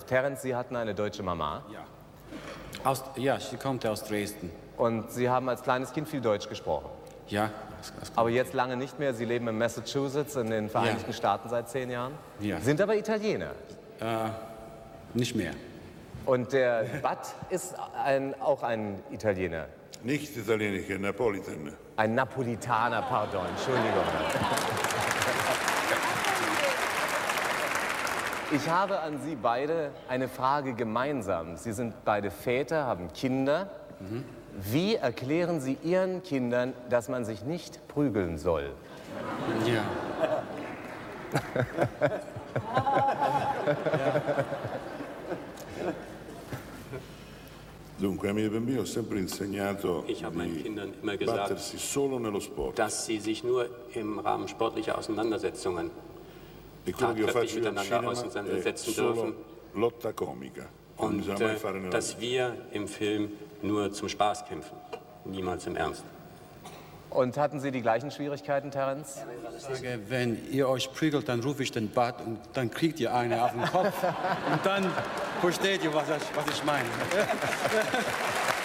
Terence, Sie hatten eine deutsche Mama. Ja. Ja, sie kommt aus Dresden. Und Sie haben als kleines Kind viel Deutsch gesprochen. Ja. Aber jetzt lange nicht mehr. Sie leben in Massachusetts in den Vereinigten Staaten seit 10 Jahren. Ja. Sind aber Italiener. Nicht mehr. Und der Bud ist auch ein Italiener. Nicht Italienisch, ein Napolitan. Ein Napolitaner, pardon, Entschuldigung. Ich habe an Sie beide eine Frage gemeinsam. Sie sind beide Väter, haben Kinder. Wie erklären Sie Ihren Kindern, dass man sich nicht prügeln soll? Ja. Dunque, ai miei bambini ho sempre insegnato Ich habe meinen Kindern immer di gesagt, battersi solo nello sport. dass sie sich nur im Rahmen sportlicher Auseinandersetzungen E quello che io tatkräftig faccio al miteinander cinema auseinandersetzen è solo dürfen lotta comica. Non und bisogna mai fare nella dass wir im Film nur zum Spaß kämpfen, niemals im Ernst. Und hatten Sie die gleichen Schwierigkeiten, Terence? Ich sage, wenn ihr euch prügelt, dann rufe ich den Bud und dann kriegt ihr eine auf den Kopf und dann versteht ihr, was ich meine.